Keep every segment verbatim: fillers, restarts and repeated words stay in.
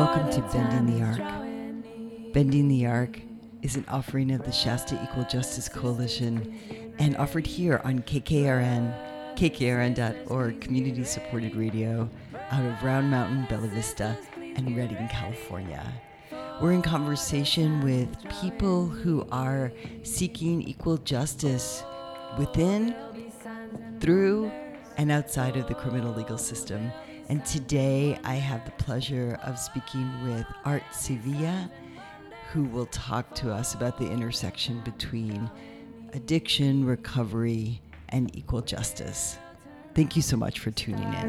Welcome to Bending the Arc. Bending the Arc is an offering of the Shasta Equal Justice Coalition and offered here on K K R N, K K R N dot org, community-supported radio out of Round Mountain, Bella Vista, and Redding, California. We're in conversation with people who are seeking equal justice within, through, and outside of the criminal legal system. And today I have the pleasure of speaking with Art Sevilla, who will talk to us about the intersection between addiction, recovery, and equal justice. Thank you so much for tuning in.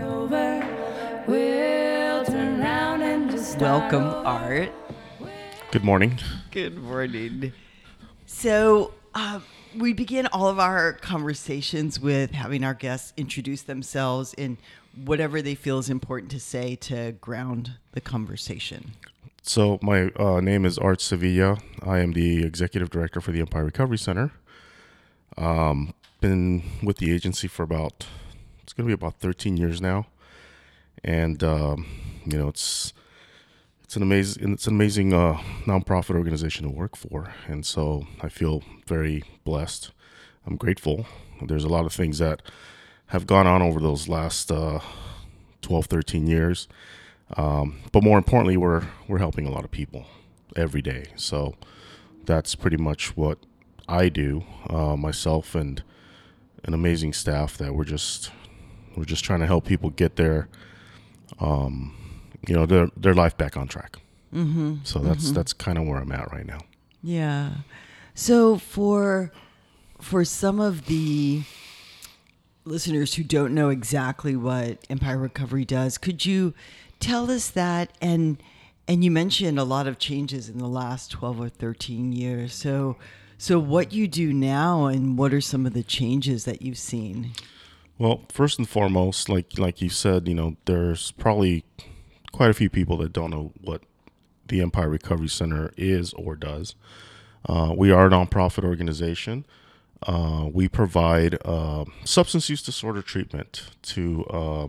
Welcome, Art. Good morning. Good morning. So uh, we begin all of our conversations with having our guests introduce themselves in whatever they feel is important to say to ground the conversation. So my uh, name is Art Sevilla. I am the executive director for the Empire Recovery Center. Um, been with the agency for about, it's going to be about thirteen years now. And, um, you know, it's it's an amazing, it's an amazing uh, nonprofit organization to work for. And so I feel very blessed. I'm grateful. There's a lot of things that have gone on over those last uh, twelve, thirteen years. Um, but more importantly, we're we're helping a lot of people every day. So that's pretty much what I do, uh, myself and an amazing staff that we're just we're just trying to help people get their um, you know, their their life back on track. Mm-hmm. So that's mm-hmm. that's kind of where I'm at right now. Yeah. So for for some of the listeners who don't know exactly what Empire Recovery does, could you tell us that? And and you mentioned a lot of changes in the last twelve or thirteen years. So so what you do now and what are some of the changes that you've seen? Well, first and foremost, like like you said, you know, there's probably quite a few people that don't know what the Empire Recovery Center is or does. Uh, we are a nonprofit organization. Uh, we provide uh, substance use disorder treatment to uh,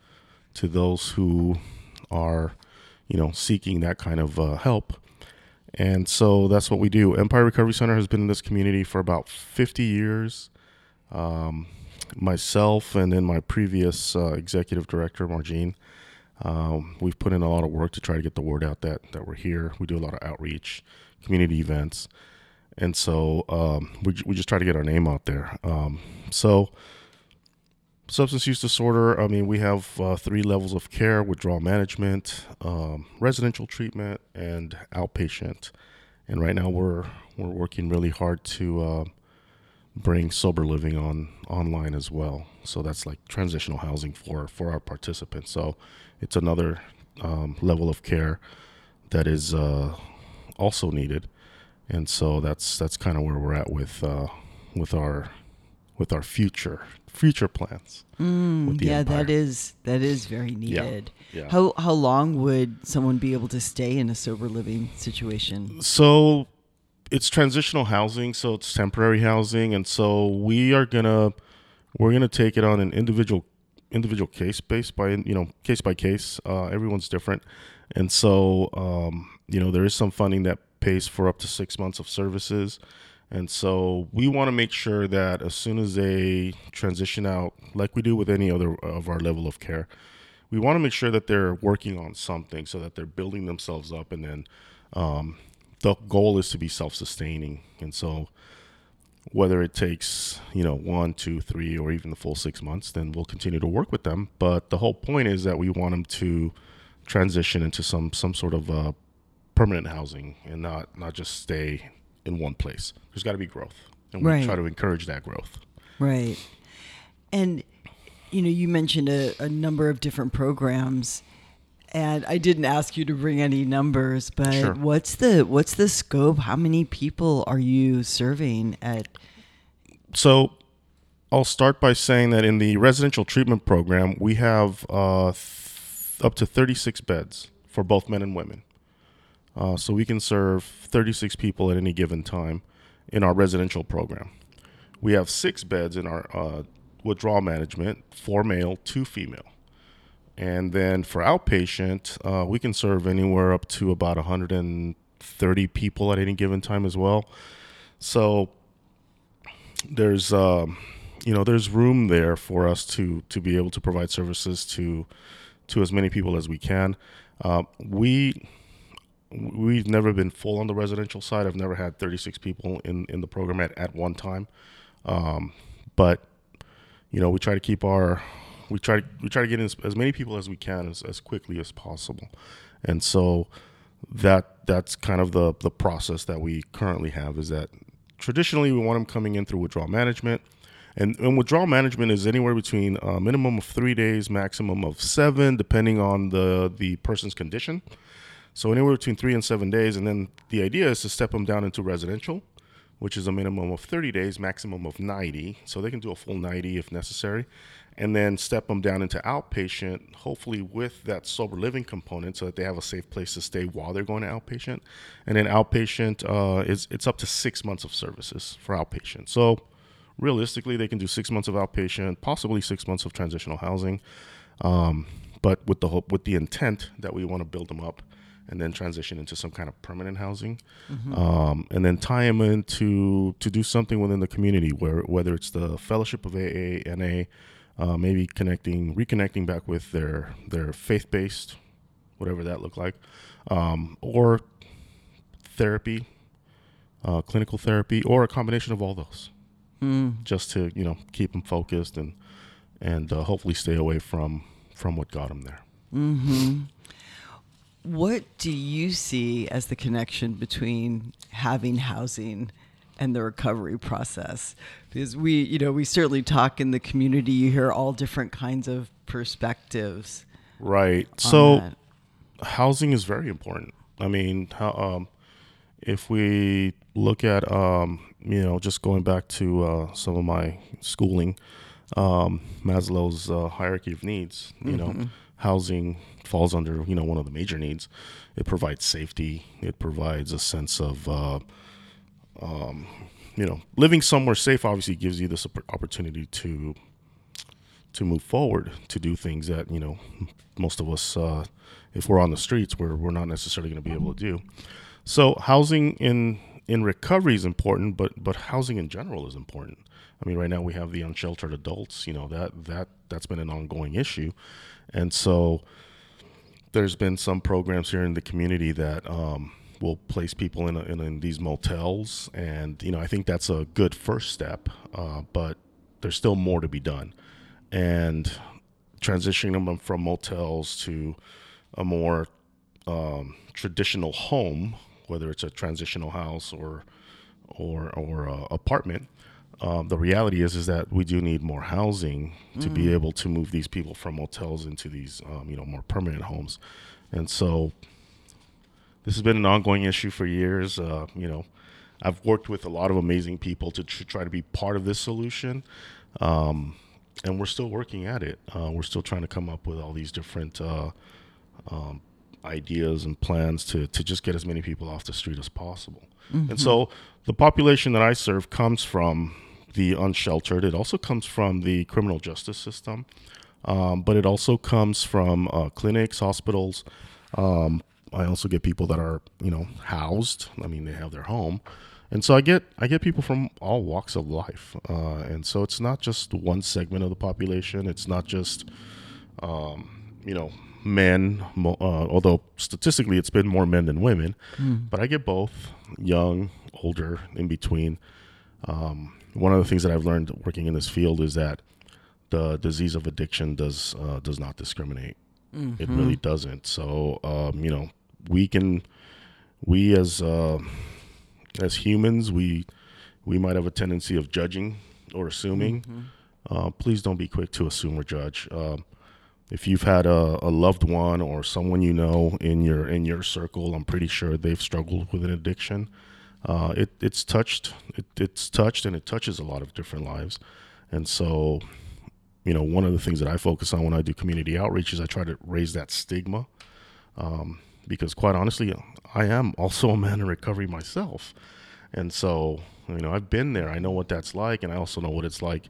to those who are, you know, seeking that kind of uh, help. And so that's what we do. Empire Recovery Center has been in this community for about fifty years. Um, myself and then my previous uh, executive director, Margene, um, we've put in a lot of work to try to get the word out that, that we're here. We do a lot of outreach, community events. And so um, we we just try to get our name out there. Um, so substance use disorder, I mean, we have uh, three levels of care: withdrawal management, um, residential treatment, and outpatient. And right now we're we're working really hard to uh, bring sober living on online as well. So that's like transitional housing for, for our participants. So it's another um, level of care that is uh, also needed. And so that's that's kind of where we're at with uh, with our with our future future plans. Mm, with the yeah, Empire. that is that is very needed. Yeah, yeah. How how long would someone be able to stay in a sober living situation? So it's transitional housing, so it's temporary housing, and so we are gonna we're gonna take it on an individual individual case based by you know case by case. Uh, everyone's different, and so um, you know there is some funding that pays for up to six months of services. And so we want to make sure that as soon as they transition out, like we do with any other of our level of care, we want to make sure that they're working on something so that they're building themselves up. And then um, the goal is to be self-sustaining. And so whether it takes, you know, one, two, three, or even the full six months, then we'll continue to work with them. But the whole point is that we want them to transition into some, some sort of uh, permanent housing and not, not just stay in one place. There's got to be growth, and we Right. try to encourage that growth. Right. And, you know, you mentioned a, a number of different programs, and I didn't ask you to bring any numbers, but Sure. what's the what's the scope? How many people are you serving at? So I'll start by saying that in the residential treatment program, we have uh, th- up to thirty-six beds for both men and women. Uh, so we can serve thirty-six people at any given time in our residential program. We have six beds in our uh, withdrawal management, four male, two female. And then for outpatient, uh, we can serve anywhere up to about one hundred thirty people at any given time as well. So there's, um, you know, there's room there for us to to be able to provide services to to as many people as we can. Uh, we we've never been full on the residential side. I've never had thirty-six people in, in the program at, at one time. Um, but you know, we try to keep our we try to we try to get in as, as many people as we can as, as quickly as possible. And so that that's kind of the the process that we currently have, is that traditionally we want them coming in through withdrawal management. And, and withdrawal management is anywhere between a minimum of three days, maximum of seven, depending on the, the person's condition. So anywhere between three and seven days. And then the idea is to step them down into residential, which is a minimum of thirty days, maximum of ninety. So they can do a full ninety if necessary. And then step them down into outpatient, hopefully with that sober living component, so that they have a safe place to stay while they're going to outpatient. And then outpatient, uh, is it's up to six months of services for outpatient. So realistically, they can do six months of outpatient, possibly six months of transitional housing, um, but with the hope, with the intent that we want to build them up and then transition into some kind of permanent housing, mm-hmm. um, and then tie them in to, to do something within the community, where whether it's the Fellowship of A A, N A, uh, maybe connecting, reconnecting back with their their faith-based, whatever that looked like, um, or therapy, uh, clinical therapy, or a combination of all those. Mm. Just to, you know, keep them focused and and uh, hopefully stay away from from what got them there. Mm-hmm. What do you see as the connection between having housing and the recovery process? Because we, you know, we certainly talk in the community. You hear all different kinds of perspectives. Right. So that. Housing is very important. I mean, how, um, if we look at, um, you know, just going back to uh, some of my schooling, um, Maslow's uh, hierarchy of needs, you mm-hmm. know, housing falls under, you know, one of the major needs. It provides safety. It provides a sense of, uh, um, you know, living somewhere safe obviously gives you this opportunity to to move forward, to do things that, you know, most of us, uh, if we're on the streets, we're, we're not necessarily going to be able to do. So housing in in recovery is important, but but housing in general is important. I mean, right now we have the unsheltered adults, you know, that that that's been an ongoing issue. And so there's been some programs here in the community that um, will place people in, a, in in these motels. And, you know, I think that's a good first step, uh, but there's still more to be done. And transitioning them from motels to a more um, traditional home, whether it's a transitional house or or or a apartment, um, the reality is is that we do need more housing to mm. be able to move these people from motels into these um, you know more permanent homes. And so this has been an ongoing issue for years. Uh, you know, I've worked with a lot of amazing people to tr- try to be part of this solution, um, and we're still working at it. Uh, we're still trying to come up with all these different Uh, um, ideas and plans to to just get as many people off the street as possible. Mm-hmm. And so the population that I serve comes from the unsheltered. It also comes from the criminal justice system, um, but it also comes from uh, clinics, hospitals. Um, I also get people that are, you know, housed. I mean, they have their home. And so I get I get people from all walks of life. Uh, and so it's not just one segment of the population. It's not just, um, you know, men, uh, although statistically it's been more men than women, mm. but I get both, young, older, in between. Um, one of the things that I've learned working in this field is that the disease of addiction does uh, does not discriminate. Mm-hmm. It really doesn't. So, um, you know, we can, we as uh, as humans, we we might have a tendency of judging or assuming. Mm-hmm. Uh, please don't be quick to assume or judge. Um, If you've had a, a loved one or someone you know in your in your circle, I'm pretty sure they've struggled with an addiction. Uh, it it's touched it, it's touched and it touches a lot of different lives. And so, you know, one of the things that I focus on when I do community outreach is I try to raise that stigma, um, because quite honestly, I am also a man in recovery myself. And so, you know, I've been there. I know what that's like, and I also know what it's like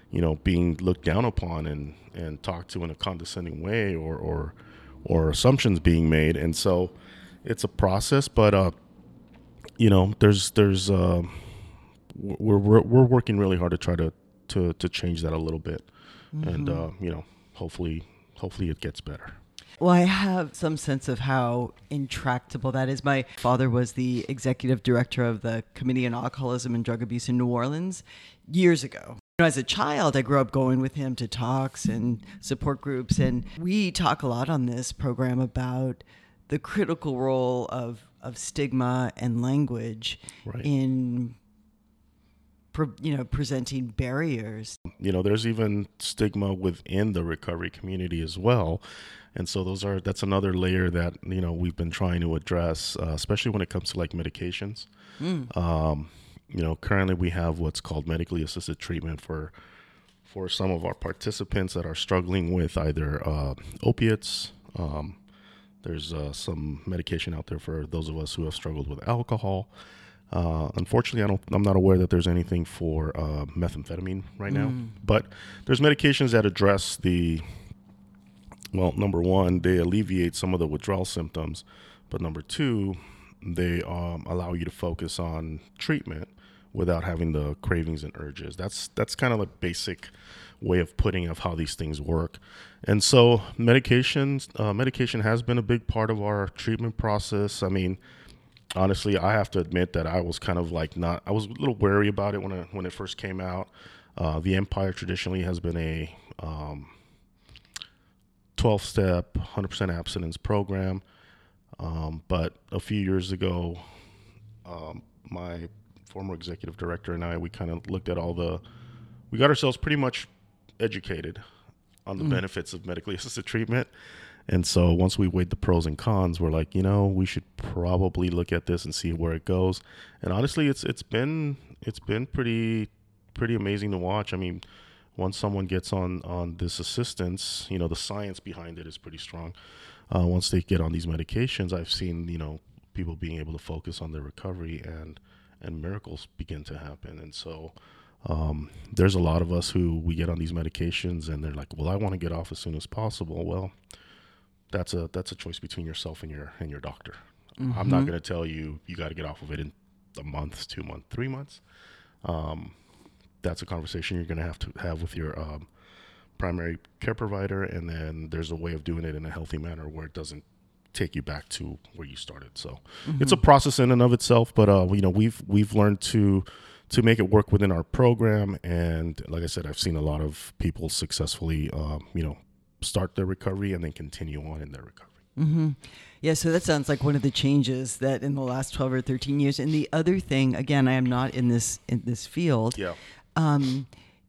you know, being looked down upon and, and talked to in a condescending way, or, or, or assumptions being made. And so it's a process, but, uh, you know, there's, there's, uh, we're, we're, we're working really hard to try to, to, to change that a little bit. Mm-hmm. And, uh, you know, hopefully, hopefully it gets better. Well, I have some sense of how intractable that is. My father was the executive director of the Committee on Alcoholism and Drug Abuse in New Orleans years ago. You know, as a child, I grew up going with him to talks and support groups, and we talk a lot on this program about the critical role of, of stigma and language right. in Pre, you know, presenting barriers. You know, there's even stigma within the recovery community as well. And so those are, that's another layer that, you know, we've been trying to address, uh, especially when it comes to like medications. Mm. Um, you know, currently we have what's called medically assisted treatment for, for some of our participants that are struggling with either uh, opiates. Um, there's uh, some medication out there for those of us who have struggled with alcohol. Uh, unfortunately, I don't, I'm not aware that there's anything for uh, methamphetamine right now, mm. but there's medications that address the, well, number one, they alleviate some of the withdrawal symptoms, but number two, they um, allow you to focus on treatment without having the cravings and urges. That's that's kind of a basic way of putting of how these things work. And so medications, uh, medication has been a big part of our treatment process. I mean, honestly, I have to admit that I was kind of like not, I was a little wary about it when it, when it first came out. Uh, the Empire traditionally has been a um, twelve-step, one hundred percent abstinence program. Um, but a few years ago, um, my former executive director and I, we kind of looked at all the, we got ourselves pretty much educated on the mm. benefits of medically assisted treatment. And so once we weighed the pros and cons, we're like, you know, we should probably look at this and see where it goes. And honestly, it's it's been it's been pretty pretty amazing to watch. I mean, once someone gets on on this assistance, you know, the science behind it is pretty strong. Uh, once they get on these medications, I've seen, you know, people being able to focus on their recovery, and and miracles begin to happen. And so um, there's a lot of us who we get on these medications and they're like, well, I want to get off as soon as possible. Well, That's a that's a choice between yourself and your and your doctor. Mm-hmm. I'm not going to tell you you got to get off of it in a month, two months, three months. Um, that's a conversation you're going to have to have with your um, primary care provider, and then there's a way of doing it in a healthy manner where it doesn't take you back to where you started. So mm-hmm. it's a process in and of itself, but uh, you know we've we've learned to to make it work within our program, and like I said, I've seen a lot of people successfully, um, you know. start their recovery and then continue on in their recovery. Mm-hmm. Yeah, so that sounds like one of the changes that in the last twelve or thirteen years. And the other thing, again, I am not in this in this field, yeah. um,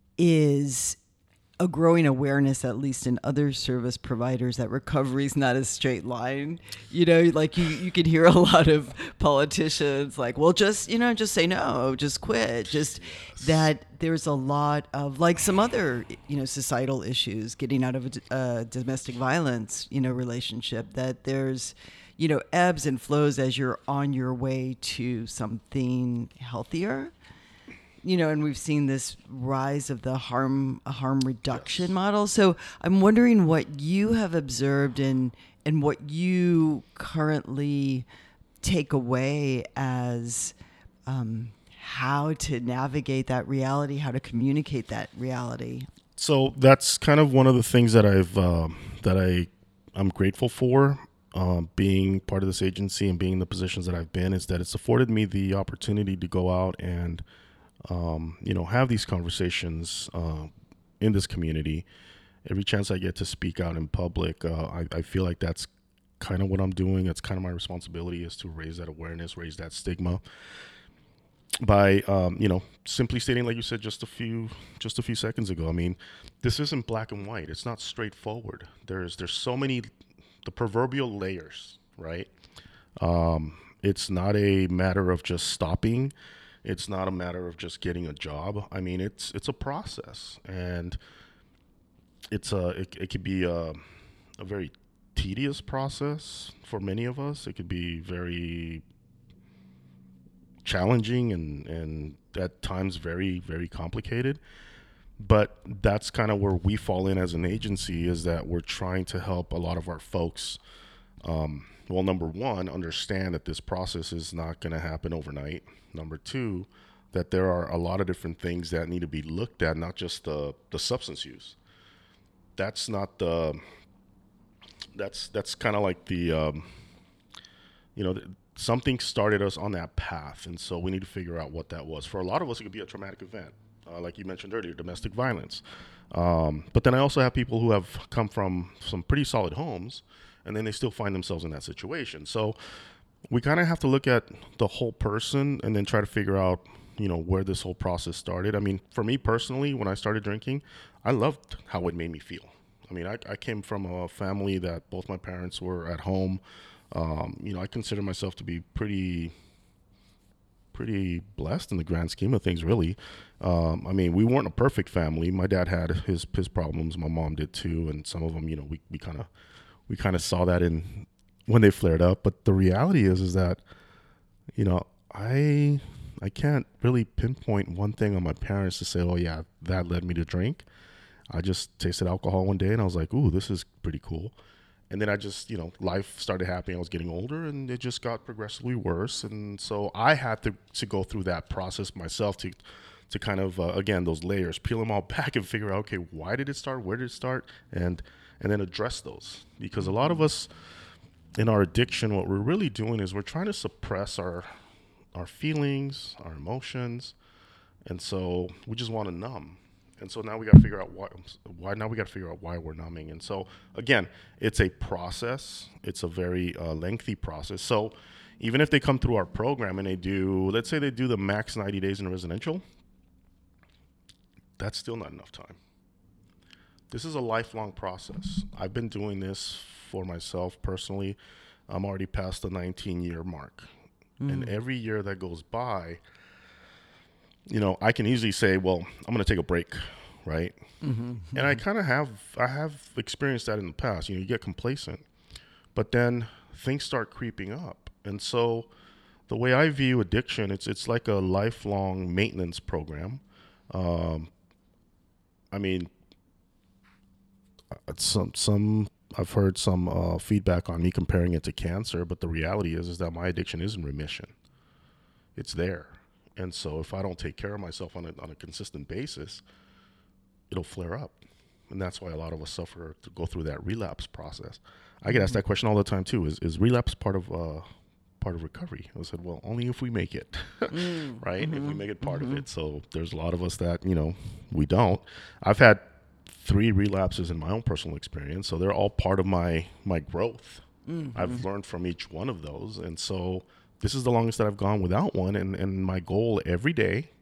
is a growing awareness, at least in other service providers, that recovery is not a straight line. You know, like you, you can hear a lot of politicians like, well, just, you know, just say no, just quit. Just yes. that there's a lot of, like some other, you know, societal issues, getting out of a uh, domestic violence, you know, relationship, that there's, you know, ebbs and flows as you're on your way to something healthier. You know, and we've seen this rise of the harm harm reduction yes. model. So I'm wondering what you have observed and and what you currently take away as um, how to navigate that reality, how to communicate that reality. So that's kind of one of the things that I've um, that I I'm grateful for. Um, being part of this agency and being in the positions that I've been, is that it's afforded me the opportunity to go out and Um, you know, have these conversations uh, in this community. Every chance I get to speak out in public, uh, I, I feel like that's kind of what I'm doing. That's kind of my responsibility, is to raise that awareness, raise that stigma by, um, you know, simply stating, like you said just a few just a few seconds ago. I mean, this isn't black and white. It's not straightforward. There's there's so many, the proverbial layers, right? Um, it's not a matter of just stopping. It's not a matter of just getting a job. I mean, it's it's a process, and it's a it, it could be a, a very tedious process for many of us. It could be very challenging and and at times very very complicated. But that's kind of where we fall in as an agency, is that we're trying to help a lot of our folks. Um, well, number one, understand that this process is not going to happen overnight. Number two, that there are a lot of different things that need to be looked at, not just the, the substance use. That's not the, that's, that's kind of like the, um, you know, something started us on that path. And so we need to figure out what that was. For a lot of us, it could be a traumatic event. Uh, like you mentioned earlier, domestic violence. Um, but then I also have people who have come from some pretty solid homes, and then they still find themselves in that situation. So we kind of have to look at the whole person and then try to figure out, you know, where this whole process started. I mean, for me personally, when I started drinking, I loved how it made me feel. I mean, I, I came from a family that both my parents were at home. Um, you know, I consider myself to be pretty... pretty blessed in the grand scheme of things, really. Um, I mean, we weren't a perfect family. My dad had his his problems. My mom did too, and some of them, you know, we we kind of we kind of saw that in when they flared up. But the reality is, is that, you know, I I can't really pinpoint one thing on my parents to say, oh yeah, that led me to drink. I just tasted alcohol one day and I was like, ooh, this is pretty cool. And then I just, you know, life started happening. I was getting older and it just got progressively worse. And so I had to, to go through that process myself to to kind of, uh, again, those layers, peel them all back and figure out, okay, why did it start? Where did it start? And and then address those. Because a lot of us in our addiction, what we're really doing is we're trying to suppress our our feelings, our emotions. And so we just want to numb. And so now we got to figure out why, why now we got to figure out why we're numbing. And so, again, it's a process. It's a very uh, lengthy process. So even if they come through our program and they do, let's say they do the max ninety days in a residential, that's still not enough time. This is a lifelong process. I've been doing this for myself personally. I'm already past the nineteen year mark. Mm. And every year that goes by, you know, I can easily say, well, I'm going to take a break, right? Mm-hmm, mm-hmm. And I kind of have, I have experienced that in the past. You know, you get complacent, but then things start creeping up. And so the way I view addiction, it's it's like a lifelong maintenance program. Um, I mean, some some I've heard some uh, feedback on me comparing it to cancer, but the reality is is that my addiction is in remission. It's there. And so if I don't take care of myself on a, on a consistent basis, it'll flare up. And that's why a lot of us suffer to go through that relapse process. I get asked that question all the time too. Is is relapse part of uh, part of recovery? I said, well, only if we make it, mm, right? Mm-hmm, if we make it part mm-hmm. of it. So there's a lot of us that, you know, we don't. I've had three relapses in my own personal experience. So they're all part of my, my growth. Mm-hmm. I've learned from each one of those. And so this is the longest that I've gone without one. And, and my goal every day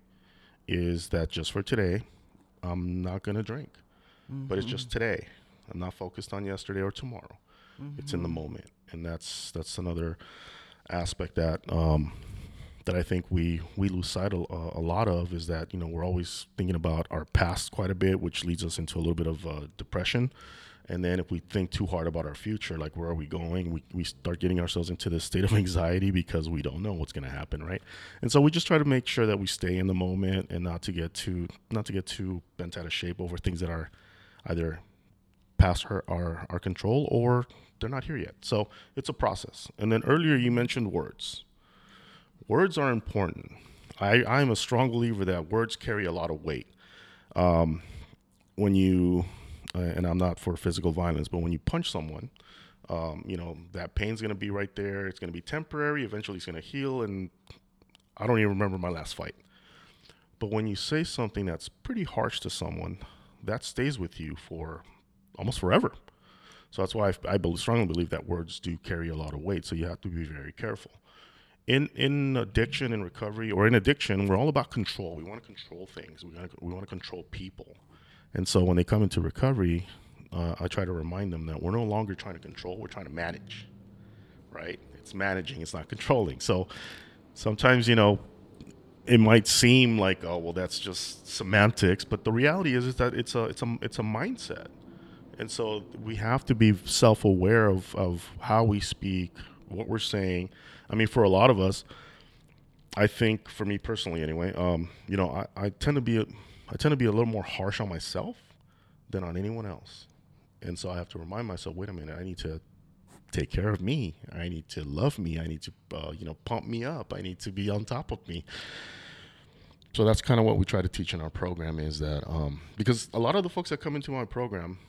is that just for today, I'm not going to drink. Mm-hmm. But it's just today. I'm not focused on yesterday or tomorrow. Mm-hmm. It's in the moment. And that's that's another aspect that um, that I think we, we lose sight of, uh, a lot of, is that, you know, we're always thinking about our past quite a bit, which leads us into a little bit of uh, depression. And then if we think too hard about our future, like where are we going, we, we start getting ourselves into this state of anxiety because we don't know what's going to happen, right? And so we just try to make sure that we stay in the moment and not to get too not to get too bent out of shape over things that are either past our, our, our control or they're not here yet. So it's a process. And then earlier you mentioned words. Words are important. I, I'm a strong believer that words carry a lot of weight. Um, when you... Uh, and I'm not for physical violence, but when you punch someone, um, you know, that pain's going to be right there. It's going to be temporary. Eventually it's going to heal. And I don't even remember my last fight. But when you say something that's pretty harsh to someone, that stays with you for almost forever. So that's why I, I believe, strongly believe that words do carry a lot of weight. So you have to be very careful. In in addiction and recovery, or in addiction, we're all about control. We want to control things. We want to, we want to control people. And so when they come into recovery, uh, I try to remind them that we're no longer trying to control, we're trying to manage, right? It's managing, it's not controlling. So sometimes, you know, it might seem like, oh, well, that's just semantics, but the reality is, is that it's a, it's a, it's a mindset. And so we have to be self-aware of, of how we speak, what we're saying. I mean, for a lot of us, I think, for me personally anyway, um, you know, I, I tend to be a, I tend to be a little more harsh on myself than on anyone else. And so I have to remind myself, wait a minute, I need to take care of me. I need to love me. I need to, uh, you know, pump me up. I need to be on top of me. So that's kind of what we try to teach in our program, is that um, because a lot of the folks that come into my program,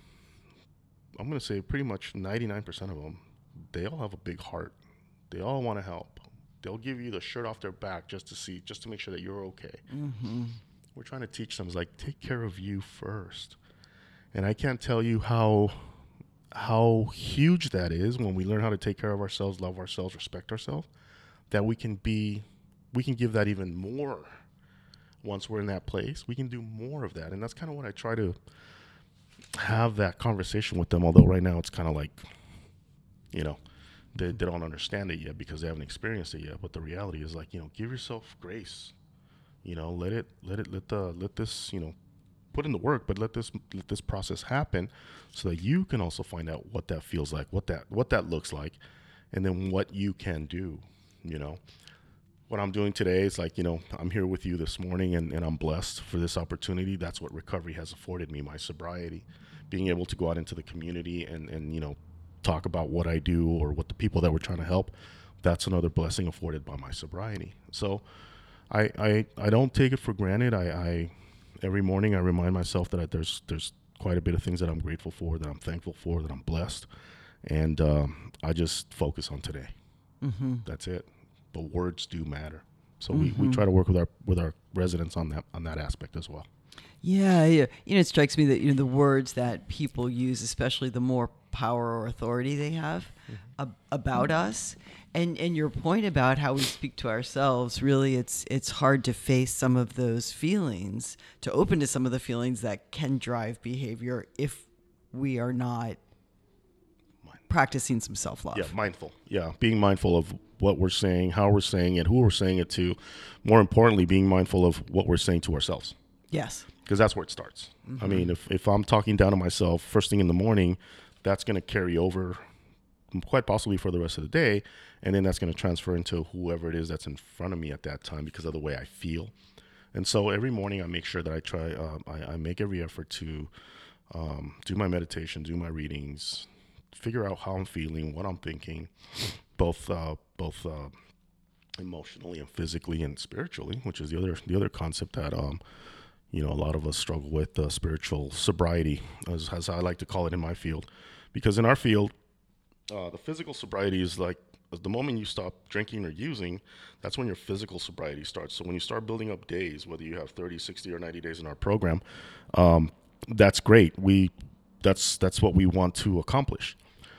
I'm going to say pretty much ninety-nine percent of them, they all have a big heart. They all want to help. They'll give you the shirt off their back just to see, just to make sure that you're okay. Mm-hmm. We're trying to teach them, is like, take care of you first. And I can't tell you how how huge that is when we learn how to take care of ourselves, love ourselves, respect ourselves, that we can be, we can give that even more. Once we're in that place, we can do more of that. And that's kind of what I try to have that conversation with them. Although right now it's kind of like, you know, they, they don't understand it yet because they haven't experienced it yet. But the reality is, like, you know, give yourself grace, you know, let it, let it, let the, let this, you know, put in the work, but let this, let this process happen so that you can also find out what that feels like, what that, what that looks like, and then what you can do, you know. What I'm doing today is, like, you know, I'm here with you this morning, and, and I'm blessed for this opportunity. That's what recovery has afforded me, my sobriety, being able to go out into the community and, and, you know, talk about what I do or what the people that we're trying to help. That's another blessing afforded by my sobriety. So I, I, I don't take it for granted. I, I, every morning I remind myself that I, there's, there's quite a bit of things that I'm grateful for, that I'm thankful for, that I'm blessed. And um, I just focus on today. Mm-hmm. That's it. But words do matter. So mm-hmm. we, we try to work with our with our residents on that on that aspect as well. Yeah, yeah. You know, it strikes me that, you know, the words that people use, especially the more power or authority they have mm-hmm. ab- about mm-hmm. us, and and your point about how we speak to ourselves, really, it's it's hard to face some of those feelings, to open to some of the feelings that can drive behavior if we are not practicing some self-love. Yeah, mindful. Yeah, being mindful of what we're saying, how we're saying it, who we're saying it to. More importantly, being mindful of what we're saying to ourselves. Yes. Because that's where it starts. Mm-hmm. I mean, if, if I'm talking down to myself first thing in the morning, that's going to carry over quite possibly for the rest of the day. And then that's going to transfer into whoever it is that's in front of me at that time because of the way I feel. And so every morning I make sure that I try, uh, I, I make every effort to um, do my meditation, do my readings, figure out how I'm feeling, what I'm thinking, both uh, both uh, emotionally and physically and spiritually, which is the other the other concept that um, you know, a lot of us struggle with, uh, spiritual sobriety, as, as I like to call it in my field, because in our field, uh, the physical sobriety is like the moment you stop drinking or using, that's when your physical sobriety starts. So when you start building up days, whether you have thirty, sixty, or ninety days in our program, um, that's great. We that's that's what we want to accomplish.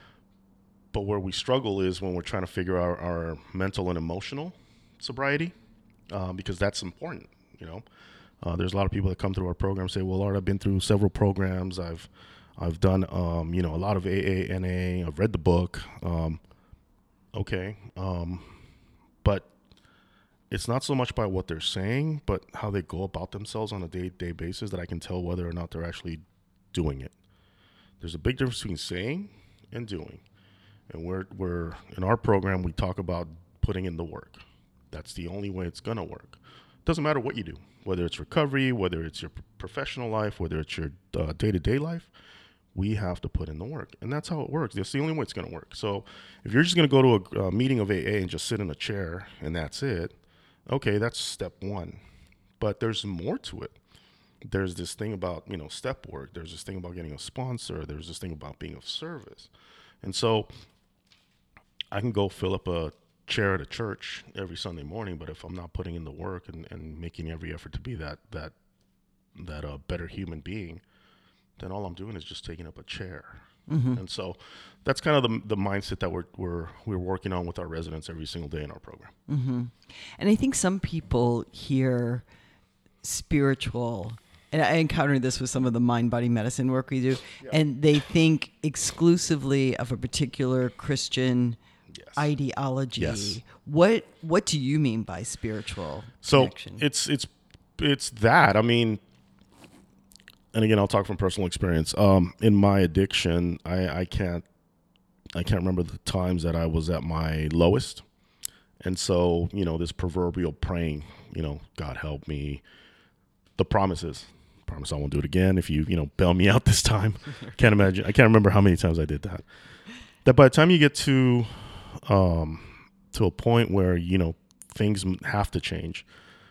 But where we struggle is when we're trying to figure out our mental and emotional sobriety, uh, because that's important. You know, uh, there's a lot of people that come through our program and say, "Well, Lord, I've been through several programs. I've, I've done, um, you know, a lot of A A, N A. I've read the book." Um, okay, um, but it's not so much by what they're saying, but how they go about themselves on a day-to-day basis that I can tell whether or not they're actually doing it. There's a big difference between saying and doing. And we're, we're in our program, we talk about putting in the work. That's the only way it's going to work. It doesn't matter what you do, whether it's recovery, whether it's your professional life, whether it's your uh, day-to-day life, we have to put in the work. And that's how it works. That's the only way it's going to work. So if you're just going to go to a, a meeting of A A and just sit in a chair and that's it, okay, that's step one. But there's more to it. There's this thing about, you know, step work. There's this thing about getting a sponsor. There's this thing about being of service. And so I can go fill up a chair at a church every Sunday morning, but if I'm not putting in the work and, and making every effort to be that that that uh, better human being, then all I'm doing is just taking up a chair. Mm-hmm. And so that's kind of the the mindset that we're we're we're working on with our residents every single day in our program. Mm-hmm. And I think some people hear spiritual, and I encountered this with some of the mind-body medicine work we do, yeah. and they think exclusively of a particular Christian yes. ideology. Yes. What what do you mean by spiritual so connection? it's it's it's that. I mean, and again, I'll talk from personal experience. Um, in my addiction, I, I can't I can't remember the times that I was at my lowest, and so you know this proverbial praying, you know, God help me. The promises, promise I won't do it again. If you, you know, bail me out this time, can't imagine. I can't remember how many times I did that. That by the time you get to, um, to a point where, you know, things have to change.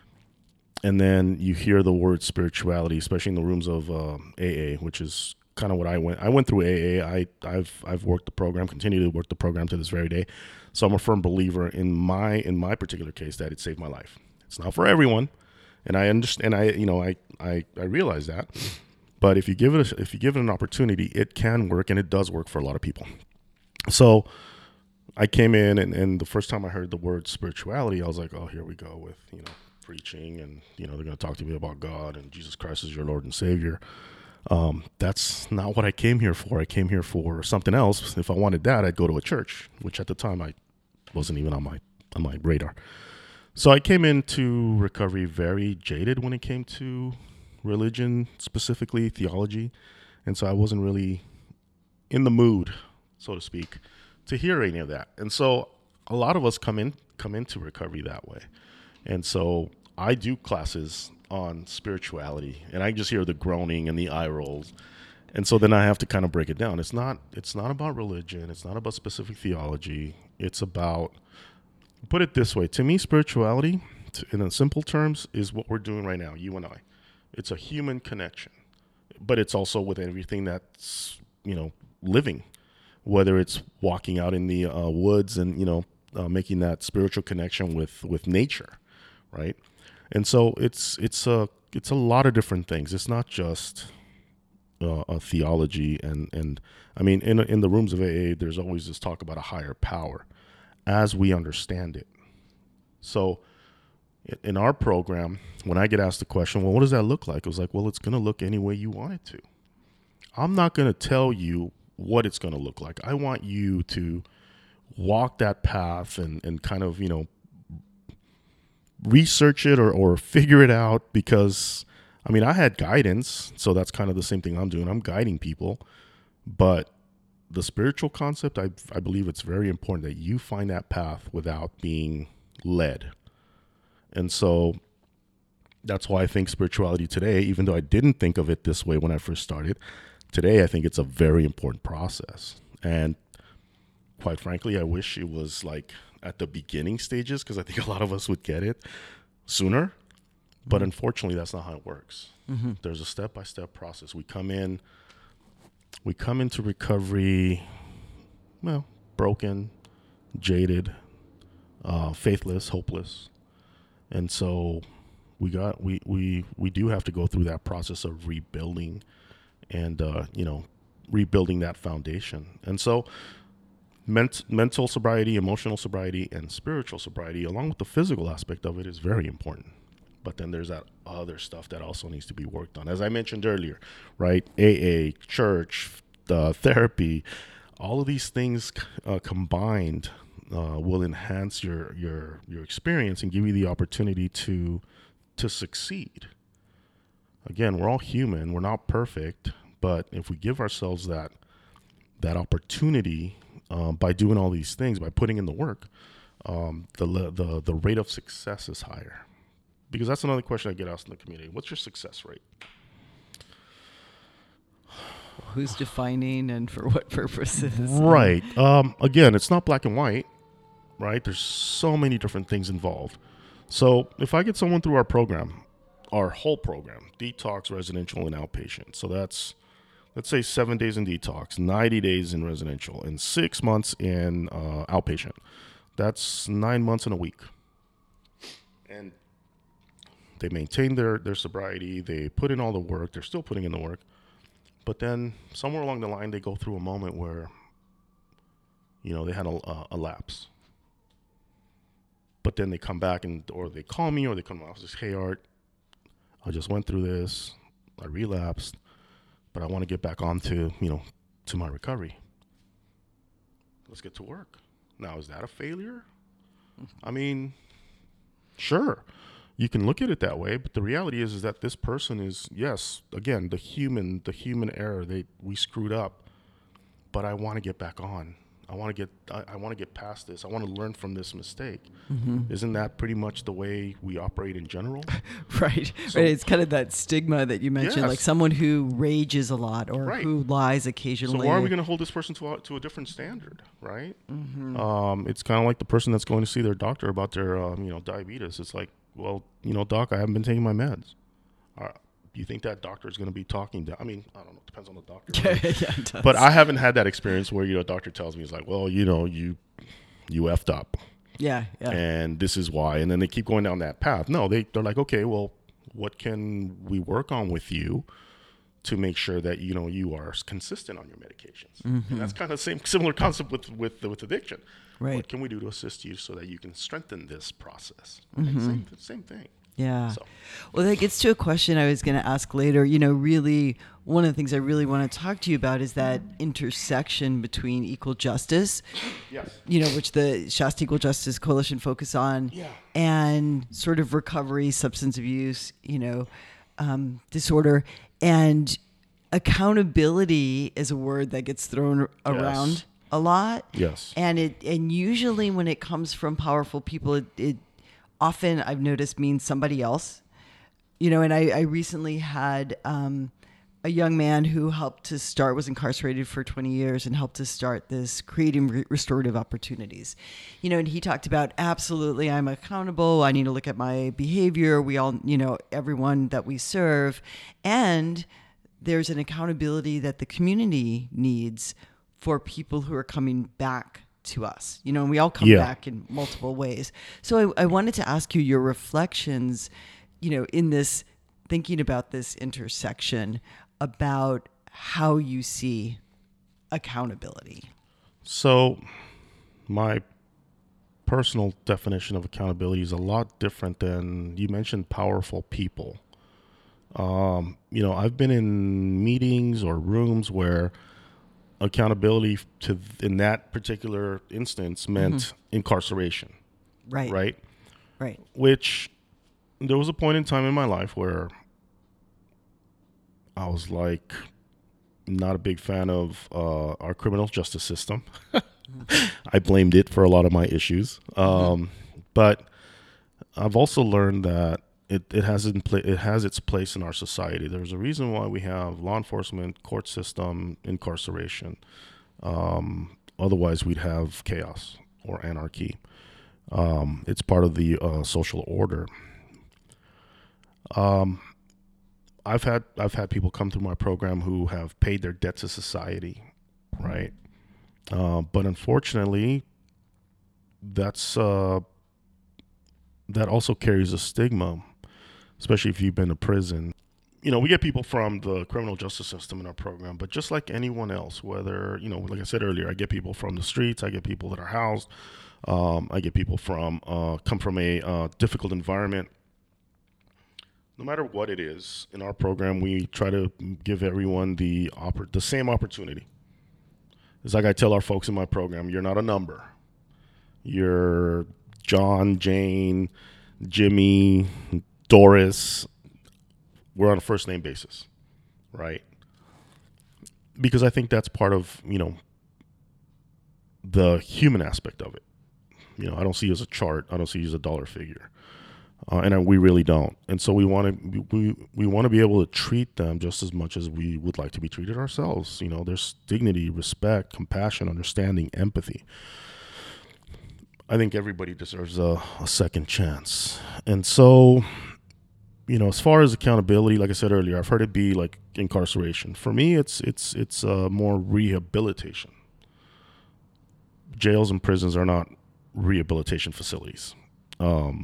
And then you hear the word spirituality, especially in the rooms of um, A A, which is kind of what I went. I went through A A. I, I've I've worked the program, continue to work the program to this very day. So I'm a firm believer in my in my particular case that it saved my life. It's not for everyone, and I understand. I you know I I, I realize that. But if you give it a, if you give it an opportunity, it can work, and it does work for a lot of people. So I came in, and, and the first time I heard the word spirituality, I was like, oh, here we go with you know. preaching, and you know they're going to talk to me about God and Jesus Christ is your Lord and Savior. Um, that's not what I came here for. I came here for something else. If I wanted that, I'd go to a church, which at the time I wasn't even on my on my radar. So I came into recovery very jaded when it came to religion, specifically theology, and so I wasn't really in the mood, so to speak, to hear any of that. And so a lot of us come in come into recovery that way. And so I do classes on spirituality, and I just hear the groaning and the eye rolls. And so then I have to kind of break it down. It's not it's not about religion. It's not about specific theology. It's about, put it this way, to me, spirituality, in simple terms, is what we're doing right now, you and I. It's a human connection, but it's also with everything that's, you know, living, whether it's walking out in the uh, woods and, you know, uh, making that spiritual connection with, with nature. Right. And so it's it's a it's a lot of different things. It's not just uh, a theology. And, and I mean, in in the rooms of A A, there's always this talk about a higher power as we understand it. So in our program, when I get asked the question, well, what does that look like? It was like, well, it's going to look any way you want it to. I'm not going to tell you what it's going to look like. I want you to walk that path and, and kind of, you know, research it or, or figure it out, because I mean, I had guidance, so that's kind of the same thing I'm doing. I'm guiding people, but the spiritual concept, I I believe it's very important that you find that path without being led. And so that's why I think spirituality today, even though I didn't think of it this way when I first started, today I think it's a very important process. And quite frankly, I wish it was like at the beginning stages, because I think a lot of us would get it sooner. But unfortunately, that's not how it works. Mm-hmm. There's a step-by-step process. We come in, we come into recovery, well, broken, jaded, uh, faithless, hopeless. And so we got we, we we do have to go through that process of rebuilding and, uh, you know, rebuilding that foundation. And so Ment- mental sobriety, emotional sobriety, and spiritual sobriety, along with the physical aspect of it, is very important. But then there's that other stuff that also needs to be worked on. As I mentioned earlier, right? A A, church, uh, therapy, all of these things uh, combined uh, will enhance your your your experience and give you the opportunity to to succeed. Again, we're all human. We're not perfect. But if we give ourselves that that opportunity, Um, by doing all these things, by putting in the work, um, the, the the rate of success is higher. Because that's another question I get asked in the community. What's your success rate? Who's defining and for what purposes? Right. Um, again, it's not black and white, right? There's so many different things involved. So if I get someone through our program, our whole program, detox, residential, and outpatient. So that's, let's say seven days in detox, ninety days in residential, and six months in uh, outpatient. That's nine months in a week. And they maintain their, their sobriety. They put in all the work. They're still putting in the work. But then somewhere along the line, they go through a moment where, you know, they had a, a, a lapse. But then they come back and, or they call me, or they come to my office and say, hey, Art, I just went through this. I relapsed, but I want to get back onto, you know, to my recovery. Let's get to work. Now, is that a failure? I mean, sure, you can look at it that way, but the reality is, is that this person is, yes, again, the human, the human error, they, we screwed up, but I want to get back on. I want to get I, I want to get past this. I want to learn from this mistake. Mm-hmm. Isn't that pretty much the way we operate in general? Right. So, right. It's kind of that stigma that you mentioned, yes. like someone who rages a lot or Right. who lies occasionally. So why are we going to hold this person to a, to a different standard, right? Mm-hmm. Um, it's kind of like the person that's going to see their doctor about their um, you know diabetes. It's like, well, you know, doc, I haven't been taking my meds. Uh, you think that doctor is going to be talking to, I mean, I don't know, depends on the doctor. Yeah, Right? yeah, it does. But I haven't had that experience where, you know, a doctor tells me, he's like, well, you know, you you effed up. Yeah, yeah. And this is why. And then they keep going down that path. No, they, they're like, okay, well, what can we work on with you to make sure that, you know, you are consistent on your medications? Mm-hmm. And that's kind of the same similar concept with, with, with addiction. Right. What can we do to assist you so that you can strengthen this process? Mm-hmm. Same, same thing. Yeah. So. Well, that gets to a question I was going to ask later. You know, really, one of the things I really want to talk to you about is that intersection between equal justice, Yes. you know, which the Shasta Equal Justice Coalition focus on, Yeah. and sort of recovery, substance abuse, you know, um, disorder, and accountability is a word that gets thrown around Yes. a lot. Yes. And it, and usually when it comes from powerful people, it, it often I've noticed means somebody else, you know, and I, I recently had um, a young man who helped to start, was incarcerated for twenty years and helped to start this creating re- restorative opportunities, you know, and he talked about, absolutely, I'm accountable. I need to look at my behavior. We all, you know, everyone that we serve. And there's an accountability that the community needs for people who are coming back to us, you know, and we all come Yeah. back in multiple ways. So I, I wanted to ask you your reflections, you know, in this, thinking about this intersection about how you see accountability. So my personal definition of accountability is a lot different than you mentioned powerful people. Um, you know, I've been in meetings or rooms where accountability to in that particular instance meant mm-hmm. incarceration. Right. Right. Right. Which there was a point in time in my life where I was like not a big fan of uh, our criminal justice system. mm-hmm. I blamed it for a lot of my issues. Um, mm-hmm. But I've also learned that It it has in pla- it has its place in our society. There's a reason why we have law enforcement, court system, incarceration. Um, otherwise, we'd have chaos or anarchy. Um, it's part of the uh, social order. Um, I've had I've had people come through my program who have paid their debt to society, right? Uh, but unfortunately, that's uh, that also carries a stigma. Especially if you've been to prison. You know, we get people from the criminal justice system in our program, but just like anyone else, whether, you know, like I said earlier, I get people from the streets, I get people that are housed, um, I get people from, uh, come from a uh, difficult environment. No matter what it is, in our program, we try to give everyone the oppor- the same opportunity. It's like I tell our folks in my program, you're not a number. You're John, Jane, Jimmy, Doris, we're on a first name basis, right? Because I think that's part of, you know, the human aspect of it. You know, I don't see you as a chart. I don't see you as a dollar figure. Uh, and I, we really don't. And so we want to we, we want to be able to treat them just as much as we would like to be treated ourselves. You know, there's dignity, respect, compassion, understanding, empathy. I think everybody deserves a, a second chance. And so, you know, as far as accountability, like I said earlier, I've heard it be like incarceration. For me, it's it's it's uh, more rehabilitation. Jails and prisons are not rehabilitation facilities. Um,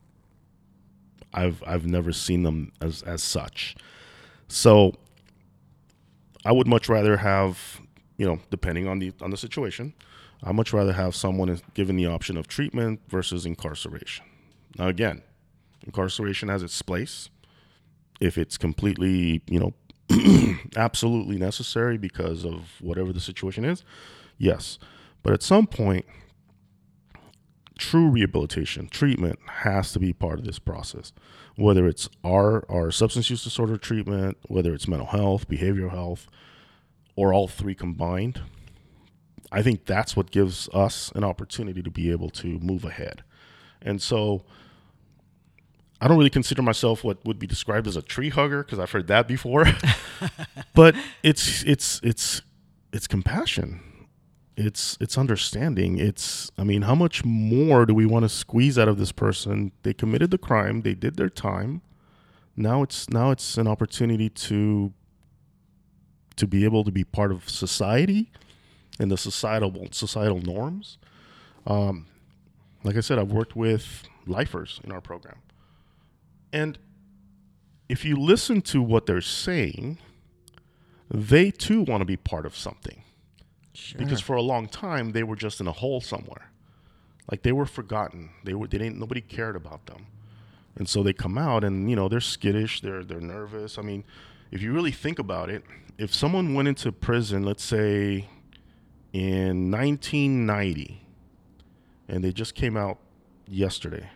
I've I've never seen them as as such. So I would much rather have, you know, depending on the on the situation, I'd much rather have someone given the option of treatment versus incarceration. Now, again, incarceration has its place if it's completely, you know, absolutely necessary because of whatever the situation is. Yes. But at some point, true rehabilitation, treatment has to be part of this process, whether it's our, our substance use disorder treatment, whether it's mental health, behavioral health, or all three combined. I think that's what gives us an opportunity to be able to move ahead. And so I don't really consider myself what would be described as a tree hugger, because I've heard that before. But it's it's it's it's compassion. It's it's understanding. It's I mean, how much more do we want to squeeze out of this person? They committed the crime. They did their time. Now it's now it's an opportunity to to be able to be part of society and the societal societal norms. Um, like I said, I've worked with lifers in our program. And if you listen to what they're saying, they too want to be part of something. Sure. Because for a long time, they were just in a hole somewhere. Like they were forgotten. They were, they didn't, nobody cared about them. And so they come out and, you know, they're skittish. They're, they're nervous. I mean, if you really think about it, if someone went into prison, let's say in nineteen ninety, and they just came out yesterday,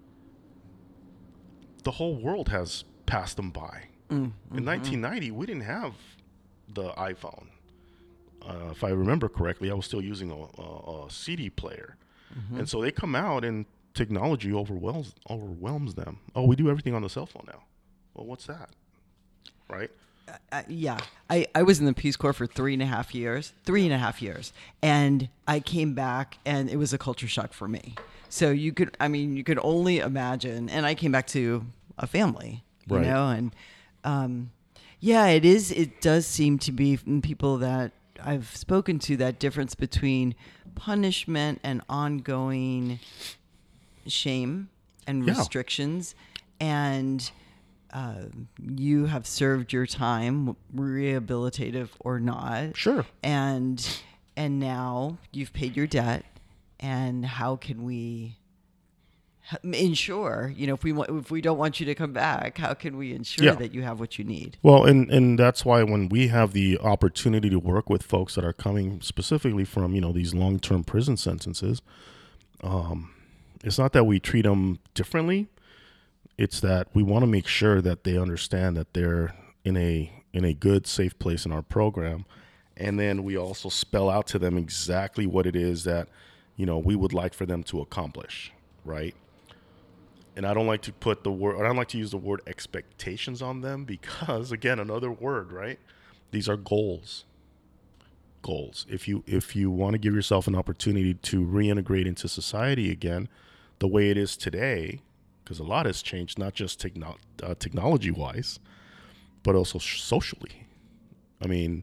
the whole world has passed them by. Mm-hmm. In nineteen ninety, we didn't have the iPhone. Uh, if I remember correctly, I was still using a, a, a C D player. Mm-hmm. And so they come out and technology overwhelms overwhelms them. Oh, we do everything on the cell phone now. Well, what's that? Right? Uh, yeah. I, I was in the Peace Corps for three and a half years, three and a half years. And I came back and it was a culture shock for me. So you could, I mean, you could only imagine. And I came back to a family, you right. know, and um, yeah, it is. It does seem to be people that I've spoken to, that difference between punishment and ongoing shame and yeah. restrictions. And uh, you have served your time, rehabilitative or not. Sure. And and now you've paid your debt. And how can we ensure, you know, if we want, if we don't want you to come back, how can we ensure yeah. that you have what you need? Well, and, and that's why when we have the opportunity to work with folks that are coming specifically from, you know, these long-term prison sentences, um, it's not that we treat them differently. It's that we want to make sure that they understand that they're in a in a good, safe place in our program. And then we also spell out to them exactly what it is that, you know, we would like for them to accomplish, right? And I don't like to put the word, I don't like to use the word expectations on them because, again, another word, right? These are goals. Goals. If you if you want to give yourself an opportunity to reintegrate into society again, the way it is today, because a lot has changed, not just techno- uh, technology-wise, but also sh- socially. I mean,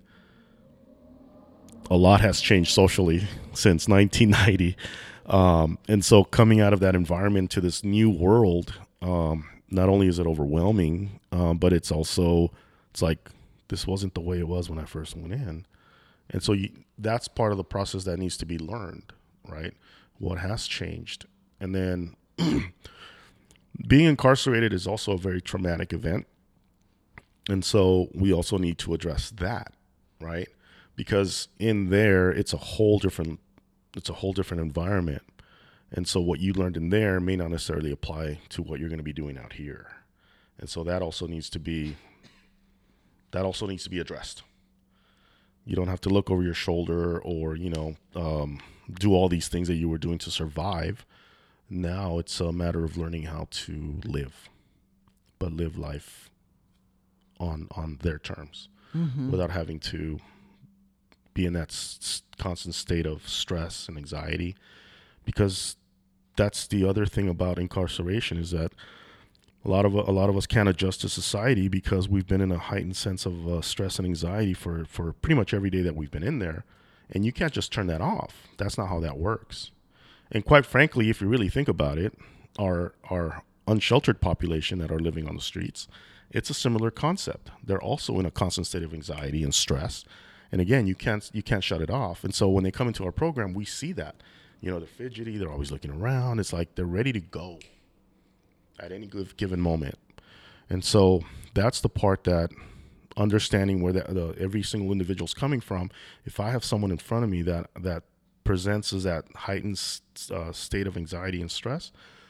a lot has changed socially since nineteen ninety. Um, and so coming out of that environment to this new world, um, not only is it overwhelming, um, but it's also, it's like, this wasn't the way it was when I first went in. And so you, that's part of the process that needs to be learned, right? What has changed? And then being incarcerated is also a very traumatic event. And so we also need to address that, right? Because in there, it's a whole different It's a whole different environment. And so what you learned in there may not necessarily apply to what you're going to be doing out here. And so that also needs to be, that also needs to be addressed. You don't have to look over your shoulder or, you know, um, do all these things that you were doing to survive. Now it's a matter of learning how to live, but live life on, on their terms, mm-hmm. without having to be in that s- constant state of stress and anxiety. Because that's the other thing about incarceration, is that a lot of a lot of us can't adjust to society because we've been in a heightened sense of uh, stress and anxiety for, for pretty much every day that we've been in there. And you can't just turn that off. That's not how that works. And quite frankly, if you really think about it, our our unsheltered population that are living on the streets, it's a similar concept. They're also in a constant state of anxiety and stress. And again, you can't you can't shut it off. And so when they come into our program, we see that. You know, they're fidgety, they're always looking around. It's like they're ready to go at any given moment. And so that's the part that, understanding where the, the, every single individual is coming from. If I have someone in front of me that, that presents as that heightened uh, state of anxiety and stress,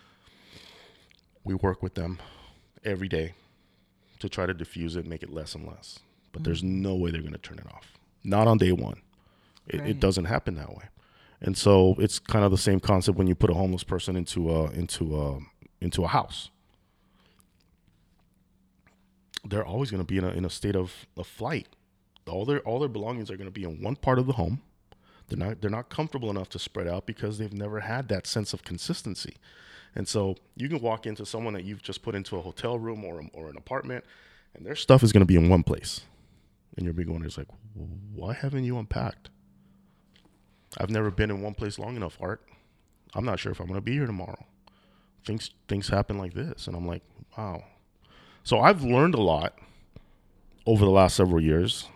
we work with them every day to try to diffuse it and make it less and less. But mm-hmm. there's no way they're going to turn it off. Not on day one. It, Right. it doesn't happen that way. And so it's kind of the same concept when you put a homeless person into a into a into a house. They're always going to be in a in a state of, of flight. All their all their belongings are going to be in one part of the home. They're not they're not comfortable enough to spread out because they've never had that sense of consistency. And so you can walk into someone that you've just put into a hotel room or or an apartment, and their stuff is going to be in one place. And your big one is like, why haven't you unpacked? I've never been in one place long enough, Art. I'm not sure if I'm going to be here tomorrow. Things things happen like this, and I'm like, wow. So I've learned a lot over the last several years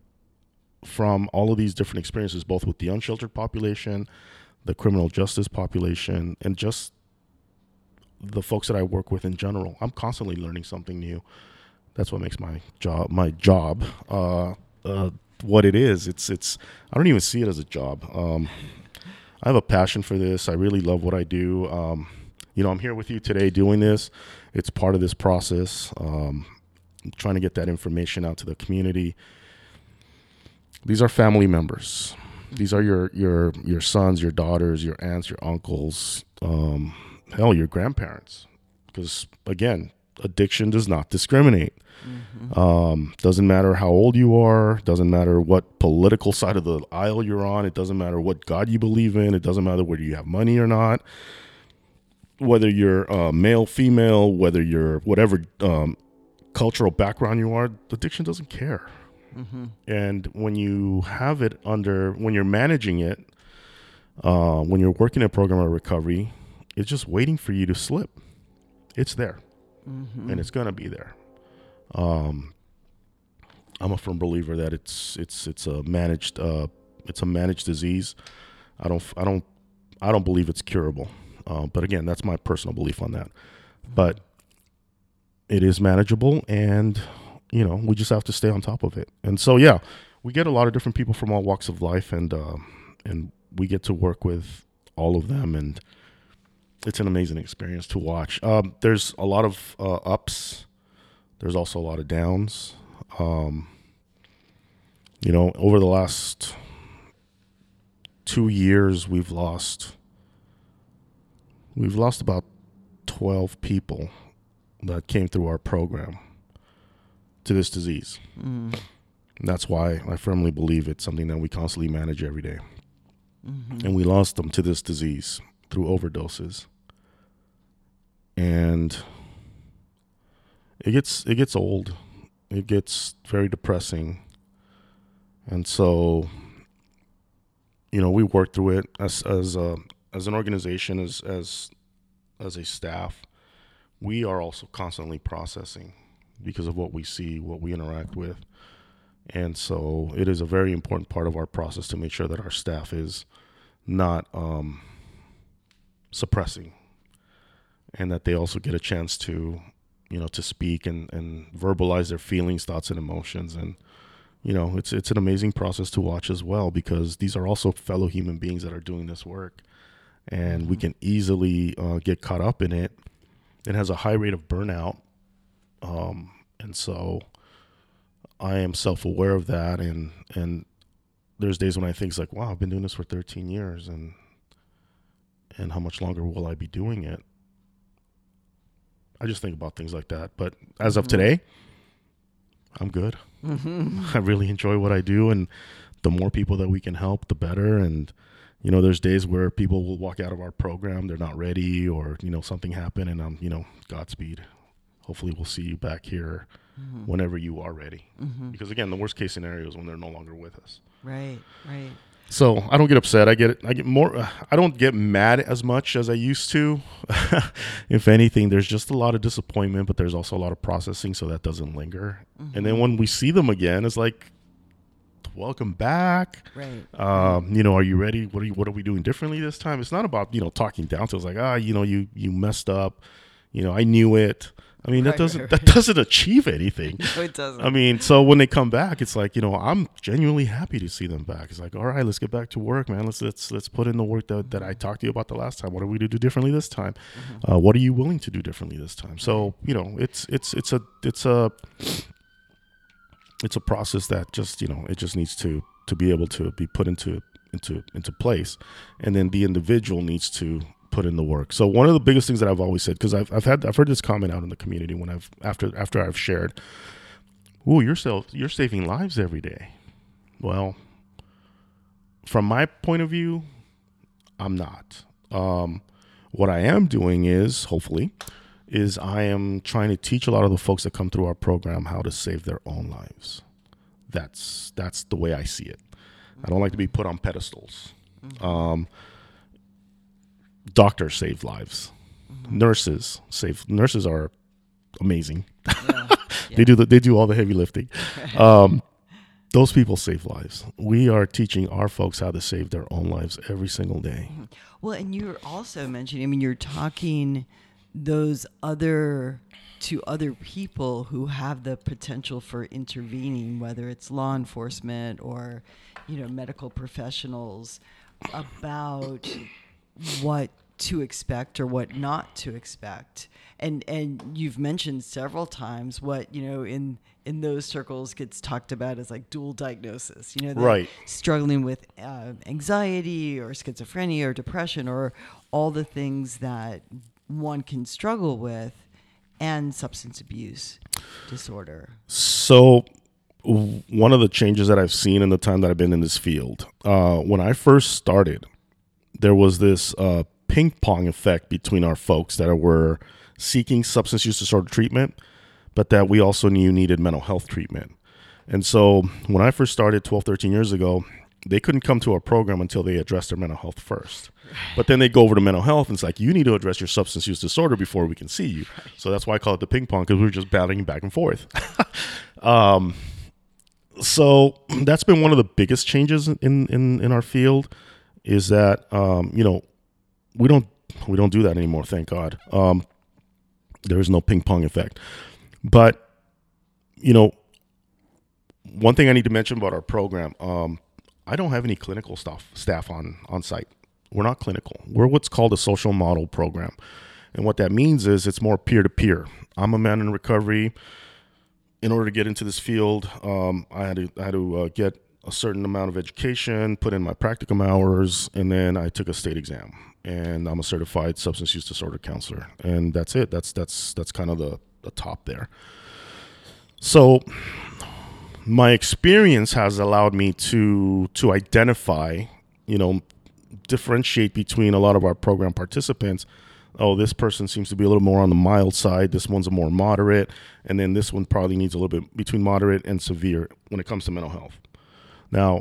from all of these different experiences, both with the unsheltered population, the criminal justice population, and just the folks that I work with in general. I'm constantly learning something new. That's what makes my job my job uh, uh, what it is. It's it's I don't even see it as a job. Um, I have a passion for this. I really love what I do. Um, you know, I'm here with you today doing this. It's part of this process. Um, I'm trying to get that information out to the community. These are family members. These are your your your sons, your daughters, your aunts, your uncles, um, hell, your grandparents. Because again, addiction does not discriminate. Mm-hmm. Um, doesn't matter how old you are. Doesn't matter what political side of the aisle you're on. It doesn't matter what God you believe in. It doesn't matter whether you have money or not. Whether you're uh, male, female, whether you're whatever um, cultural background you are, addiction doesn't care. Mm-hmm. And when you have it under, when you're managing it, uh, when you're working a program of recovery, it's just waiting for you to slip. It's there, mm-hmm. and it's gonna be there. Um, I'm a firm believer that it's it's it's a managed uh, it's a managed disease. I don't I don't I don't believe it's curable. Uh, but again, that's my personal belief on that. But it is manageable, and you know, we just have to stay on top of it. And so, yeah, we get a lot of different people from all walks of life, and uh, and we get to work with all of them, and it's an amazing experience to watch. Um, there's a lot of uh, ups. There's also a lot of downs. Um, you know, over the last two years, we've lost we've lost about twelve people that came through our program to this disease. Mm. And that's why I firmly believe it's something that we constantly manage every day. Mm-hmm. And we lost them to this disease through overdoses. And it gets it gets old. It gets very depressing. And so, you know, we work through it as as a, as an organization, as as as a staff. We are also constantly processing because of what we see, what we interact with. And so it is a very important part of our process to make sure that our staff is not um, suppressing, and that they also get a chance to, you know, to speak and, and verbalize their feelings, thoughts, and emotions. And, you know, it's it's an amazing process to watch as well, because these are also fellow human beings that are doing this work. And mm-hmm. we can easily uh, get caught up in it. It has a high rate of burnout. Um, and so I am self-aware of that. And, and there's days when I think it's like, wow, I've been doing this for thirteen years, and, and how much longer will I be doing it? I just think about things like that. But as mm-hmm. of today, I'm good. Mm-hmm. I really enjoy what I do. And the more people that we can help, the better. And, you know, there's days where people will walk out of our program, they're not ready, or, you know, something happened, and I'm, you know, Godspeed. Hopefully we'll see you back here mm-hmm. whenever you are ready. Mm-hmm. Because again, the worst case scenario is when they're no longer with us. Right, right. So I don't get upset. I get I get more. Uh, I don't get mad as much as I used to. If anything, there's just a lot of disappointment, but there's also a lot of processing, so that doesn't linger. Mm-hmm. And then when we see them again, it's like, welcome back. Right. Um, you know, are you ready? What are you, what are we doing differently this time? It's not about, you know, talking down to us like, ah, you know, you you messed up. You know, I knew it. I mean, that right, doesn't right, right. that doesn't achieve anything. No, it doesn't. I mean, so when they come back, it's like, you know, I'm genuinely happy to see them back. It's like, all right, let's get back to work, man. Let's let's let's put in the work that, that I talked to you about the last time. What are we to do differently this time? Mm-hmm. Uh, what are you willing to do differently this time? So, you know, it's it's it's a it's a it's a process that just, you know, it just needs to to be able to be put into into into place, and then the individual needs to put in the work. So one of the biggest things that I've always said, because I've I've had I've heard this comment out in the community when I've after after I've shared, "Ooh, you're self, you're saving lives every day." Well, from my point of view, I'm not. Um, what I am doing is, hopefully, is I am trying to teach a lot of the folks that come through our program how to save their own lives. That's that's the way I see it. I don't like to be put on pedestals. Mm-hmm. Um, doctors save lives. Mm-hmm. Nurses save. Nurses are amazing. Yeah. Yeah. They do the, they do all the heavy lifting. Um, those people save lives. We are teaching our folks how to save their own lives every single day. Mm-hmm. Well, and you're also mentioning, I mean, you're talking those other to other people who have the potential for intervening, whether it's law enforcement or, you know, medical professionals, about what to expect or what not to expect. And and you've mentioned several times what, you know, in in those circles gets talked about as like dual diagnosis, you know, right. struggling with uh, anxiety or schizophrenia or depression or all the things that one can struggle with, and substance abuse disorder. So one of the changes that I've seen in the time that I've been in this field, uh, when I first started, there was this uh, ping pong effect between our folks that were seeking substance use disorder treatment, but that we also knew needed mental health treatment. And so when I first started twelve, thirteen years ago, they couldn't come to our program until they addressed their mental health first. But then they go over to mental health, and it's like, you need to address your substance use disorder before we can see you. Right. So that's why I call it the ping pong, because we were just battling back and forth. um, so that's been one of the biggest changes in, in, in our field, is that, um, you know, we don't we don't do that anymore, thank God. Um, there is no ping pong effect. But, you know, one thing I need to mention about our program, um, I don't have any clinical staff staff on, on site. We're not clinical. We're what's called a social model program. And what that means is it's more peer-to-peer. I'm a man in recovery. In order to get into this field, um, I had to, I had to uh, get a certain amount of education, put in my practicum hours, and then I took a state exam. And I'm a certified substance use disorder counselor. And that's it. That's that's that's kind of the, the top there. So my experience has allowed me to to identify, you know, differentiate between a lot of our program participants. Oh, this person seems to be a little more on the mild side. This one's a more moderate. And then this one probably needs a little bit between moderate and severe when it comes to mental health. Now,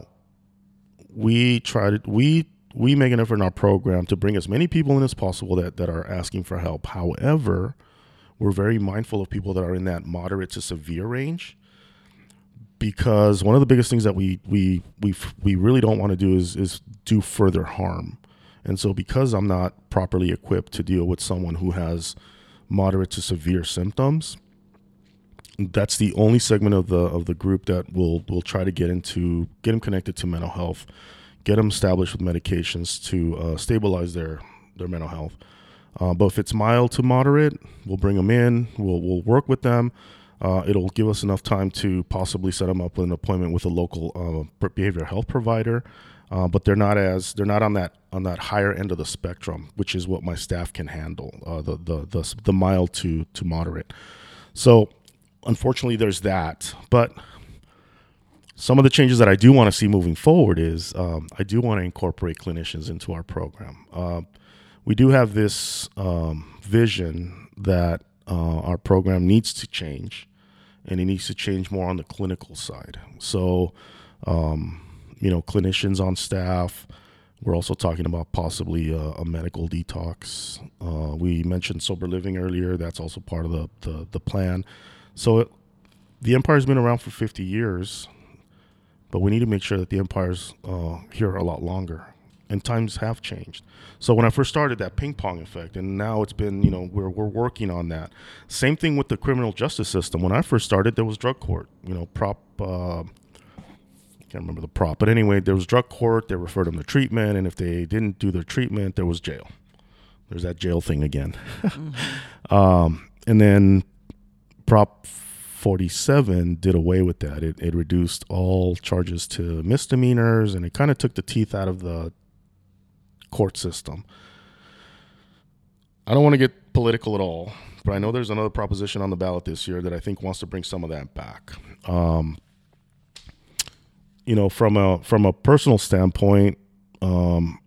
we try to, we, we make an effort in our program to bring as many people in as possible that, that are asking for help. However, we're very mindful of people that are in that moderate to severe range, because one of the biggest things that we we we we really don't want to do is is do further harm. And so because I'm not properly equipped to deal with someone who has moderate to severe symptoms, that's the only segment of the of the group that will will try to get into get them connected to mental health, get them established with medications to uh, stabilize their their mental health. Uh, but if it's mild to moderate, we'll bring them in. We'll we'll work with them. Uh, it'll give us enough time to possibly set them up with an appointment with a local uh, behavioral health provider. Uh, but they're not as they're not on that on that higher end of the spectrum, which is what my staff can handle. Uh, the, the the the mild to to moderate. So unfortunately, there's that. But some of the changes that I do want to see moving forward is um, I do want to incorporate clinicians into our program. Uh, we do have this um, vision that uh, our program needs to change, and it needs to change more on the clinical side. So, um, you know, clinicians on staff. We're also talking about possibly a, a medical detox. Uh, we mentioned sober living earlier. That's also part of the the, the plan. So it, the Empire's been around for fifty years, but we need to make sure that the Empire's uh, here a lot longer. And times have changed. So when I first started, that ping pong effect, and now it's been, you know, we're we're working on that. Same thing with the criminal justice system. When I first started, there was drug court. You know, prop. Uh, I can't remember the prop, but anyway, there was drug court. They referred them to treatment, and if they didn't do their treatment, there was jail. There's that jail thing again. Mm-hmm. um, and then Prop forty-seven did away with that. It, it reduced all charges to misdemeanors, and it kind of took the teeth out of the court system. I don't want to get political at all, but I know there's another proposition on the ballot this year that I think wants to bring some of that back. Um, you know, from a from a personal standpoint, um,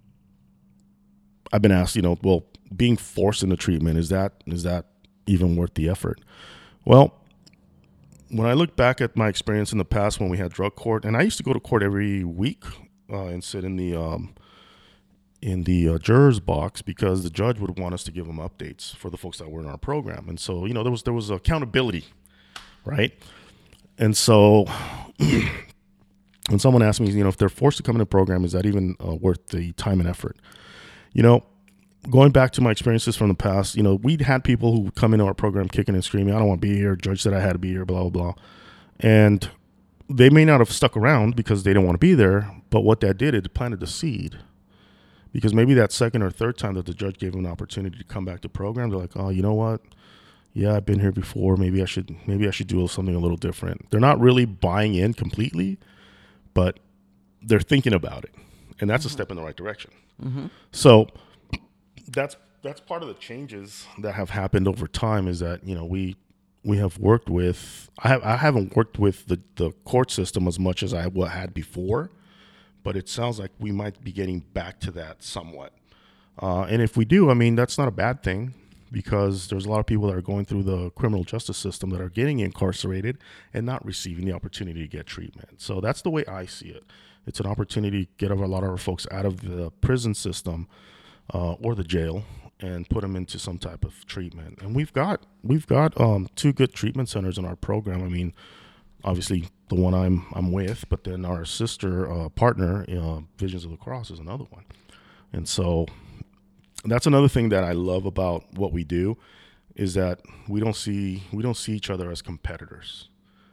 I've been asked, you know, well, being forced into treatment, is that is that even worth the effort? Well, when I look back at my experience in the past when we had drug court, and I used to go to court every week uh, and sit in the um, in the uh, jurors box, because the judge would want us to give them updates for the folks that were in our program. And so, you know, there was there was accountability, right? And so when someone asked me, you know, if they're forced to come in a program, is that even uh, worth the time and effort? You know, going back to my experiences from the past, you know, we'd had people who would come into our program kicking and screaming, I don't want to be here. Judge said I had to be here, blah, blah, blah. And they may not have stuck around because they didn't want to be there. But what that did, it planted the seed. Because maybe that second or third time that the judge gave them an opportunity to come back to program, they're like, oh, you know what? Yeah, I've been here before. Maybe I should maybe I should do something a little different. They're not really buying in completely, but they're thinking about it. And that's mm-hmm. a step in the right direction. Mm-hmm. So that's that's part of the changes that have happened over time, is that, you know, we we have worked with, I, have, I haven't worked with the, the court system as much as I had before, but it sounds like we might be getting back to that somewhat. Uh, and if we do, I mean, that's not a bad thing, because there's a lot of people that are going through the criminal justice system that are getting incarcerated and not receiving the opportunity to get treatment. So that's the way I see it. It's an opportunity to get a lot of our folks out of the prison system uh, or the jail and put them into some type of treatment. And we've got we've got um, two good treatment centers in our program. I mean, obviously the one I'm I'm with, but then our sister uh, partner, uh, Visions of the Cross, is another one. And so that's another thing that I love about what we do, is that we don't see we don't see each other as competitors.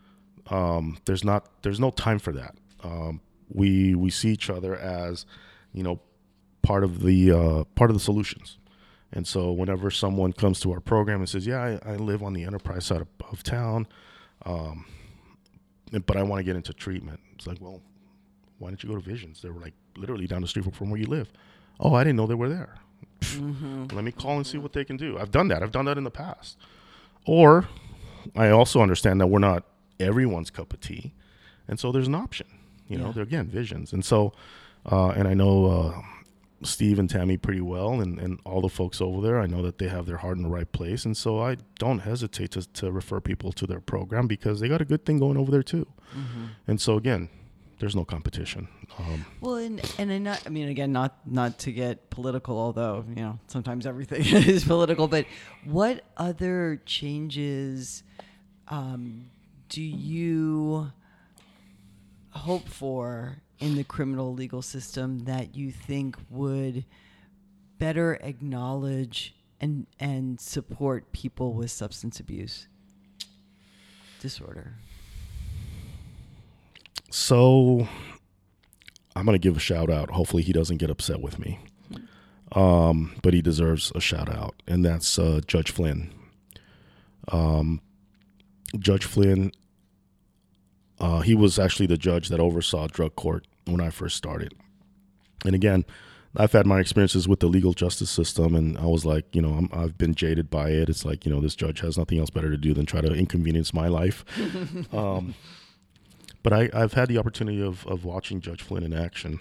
Um, there's not there's no time for that. Um, we we see each other as, you know, part of the uh, part of the solutions. And so whenever someone comes to our program and says, yeah, I, I live on the Enterprise side of, of town, um, but I want to get into treatment. It's like, well, why don't you go to Visions? They were like literally down the street from where you live. Oh, I didn't know they were there. Mm-hmm. Let me call and see what they can do. I've done that. I've done that in the past. Or I also understand that we're not everyone's cup of tea. And so there's an option. You yeah. know, they're, again, Visions. And so, uh, and I know uh, Steve and Tammy pretty well, and, and all the folks over there. I know that they have their heart in the right place. And so I don't hesitate to, to refer people to their program, because they got a good thing going over there too. Mm-hmm. And so, again, there's no competition. Um, well, and and I, not, I mean, again, not not to get political, although, you know, sometimes everything is political. But what other changes um, do you hope for in the criminal legal system that you think would better acknowledge and and support people with substance abuse disorder? So I'm going to give a shout out. Hopefully he doesn't get upset with me. Um, but he deserves a shout out. And that's uh, Judge Flynn. Um, Judge Flynn, uh, he was actually the judge that oversaw drug court when I first started. And again, I've had my experiences with the legal justice system, and I was like, you know, I'm, I've been jaded by it. It's like, you know, this judge has nothing else better to do than try to inconvenience my life. um But I, I've had the opportunity of, of watching Judge Flynn in action.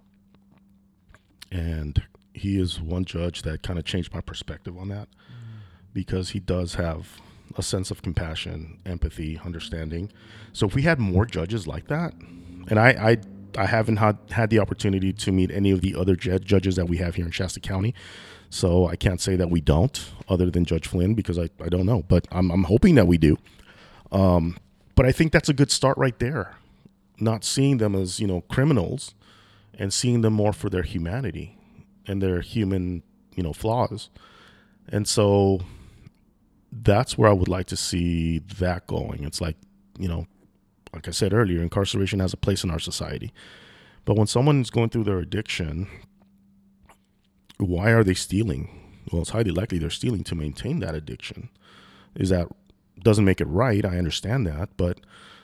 And he is one judge that kind of changed my perspective on that, mm. because he does have a sense of compassion, empathy, understanding. So if we had more judges like that, and I I, I haven't had, had the opportunity to meet any of the other ju- judges that we have here in Shasta County, so I can't say that we don't, other than Judge Flynn, because I, I don't know. But I'm, I'm hoping that we do. Um But I think that's a good start right there. Not seeing them as, you know, criminals, and seeing them more for their humanity and their human, you know, flaws. And so that's where I would like to see that going. It's like, you know, like I said earlier, incarceration has a place in our society. But when someone's going through their addiction, why are they stealing? Well, it's highly likely they're stealing to maintain that addiction. Is that doesn't make it right. I understand that, but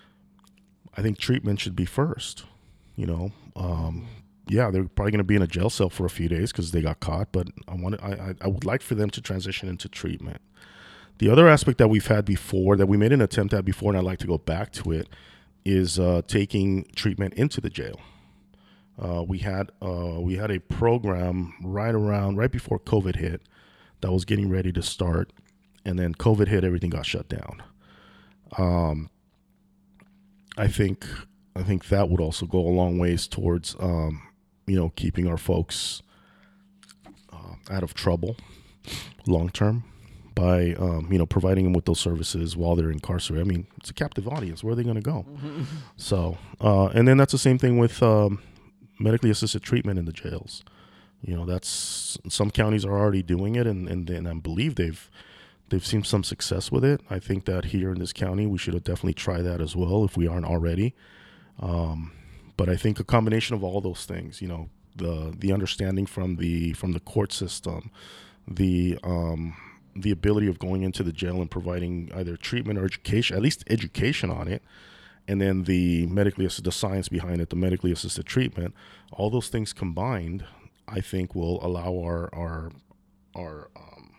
I think treatment should be first. You know, um, yeah, they're probably going to be in a jail cell for a few days because they got caught. But I want, I, I would like for them to transition into treatment. The other aspect that we've had before, that we made an attempt at before, and I'd like to go back to it, is uh, taking treatment into the jail. Uh, we had uh, we had a program right around right before COVID hit that was getting ready to start, and then COVID hit, everything got shut down. Um, I think I think that would also go a long ways towards um, you know, keeping our folks uh, out of trouble long term by um, you know, providing them with those services while they're incarcerated. I mean, it's a captive audience. Where are they going to go? Mm-hmm. So, uh, and then that's the same thing with um, medically assisted treatment in the jails. You know, that's, some counties are already doing it, and, and, and I believe they've they've seen some success with it. I think that here in this county, we should definitely try that as well if we aren't already. Um, but I think a combination of all those things, you know, the the understanding from the from the court system, the um, the ability of going into the jail and providing either treatment or education, at least education on it, and then the medically assisted, the science behind it, the medically assisted treatment, all those things combined, I think will allow our our our um,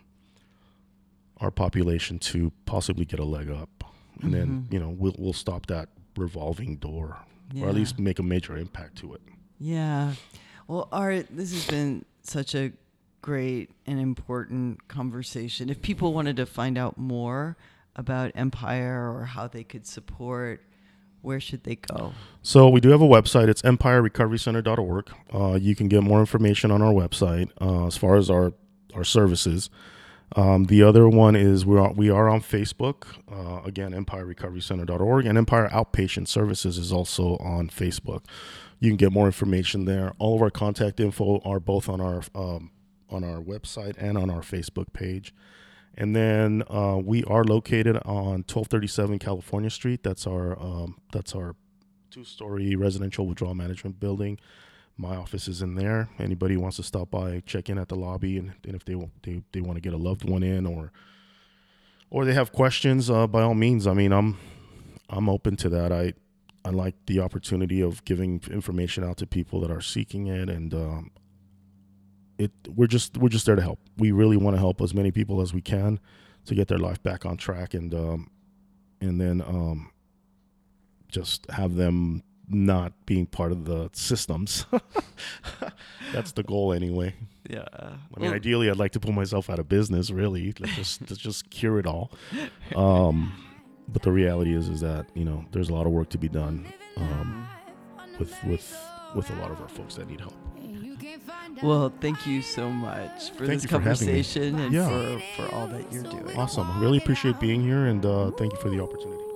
our population to possibly get a leg up, and mm-hmm. then you know we'll we'll stop that revolving door, yeah. or at least make a major impact to it. Yeah. Well, Art, this has been such a great and important conversation. If people wanted to find out more about Empire or how they could support, where should they go? So we do have a website. It's empire recovery center dot org. Uh, you can get more information on our website uh, as far as our, our services. Um, the other one is we are, we are on Facebook. Uh, again, empire recovery center dot org, and Empire Outpatient Services is also on Facebook. You can get more information there. All of our contact info are both on our um, on our website and on our Facebook page. And then uh, we are located on twelve thirty-seven California Street. That's our um, that's our two-story residential withdrawal management building. My office is in there. Anybody who wants to stop by, check in at the lobby, and, and if they, they they want to get a loved one in, or or they have questions, uh, by all means. I mean, I'm I'm open to that. I I like the opportunity of giving information out to people that are seeking it, and um, it we're just we're just there to help. We really want to help as many people as we can to get their life back on track, and um, and then um, just have them not being part of the systems. That's the goal anyway. Yeah. I mean, well, ideally, I'd like to put myself out of business, really. Let's just, let's just cure it all. Um, but the reality is, is that, you know, there's a lot of work to be done um, with, with, with a lot of our folks that need help. Well, thank you so much for thank this conversation for and yeah. for, for all that you're doing. Awesome. I really appreciate being here, and uh, thank you for the opportunity.